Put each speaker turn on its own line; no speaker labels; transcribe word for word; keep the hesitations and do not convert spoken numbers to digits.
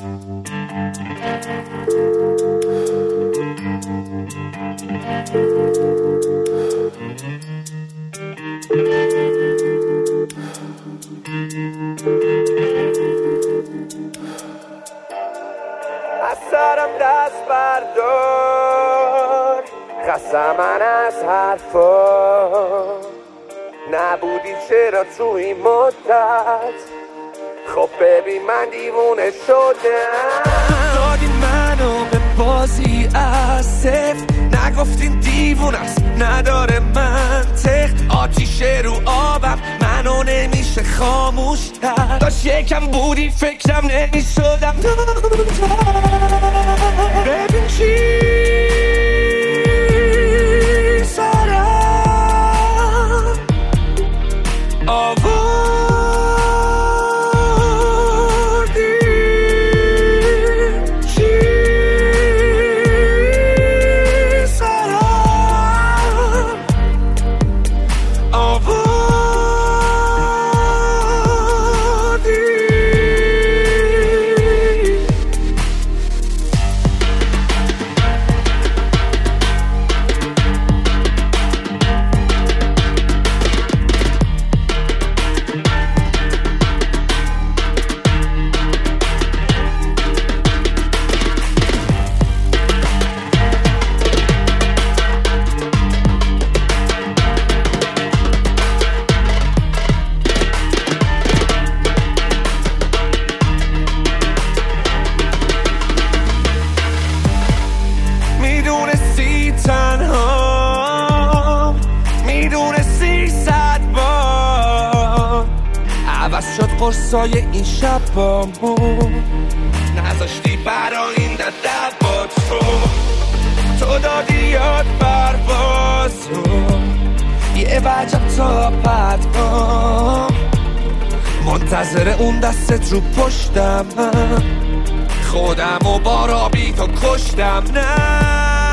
از سرم دست بردار، خسته من از حرفا. نبودی چرا تو این مدت؟ خب ببین من دیوونه شدم.
دادی منو به بازی از صفر، نگفتین دیوونه است نداره منطق. آتیش رو آبم منو نمیشه خاموش کرد. داشت یکم بودی فکرم نمیشدم. ببین چی سرم آوردی، چی سرم آوردی. میدونستی تنها، میدونستی صد بار عوض شد قرصای این شبامون. نذاشتی برا این دد با تو، تو دادی یاد پروازو. یه وجب تا پدگام منتظر اون دستت رو پشتم. خودم و بارا بی تو کشتم. نه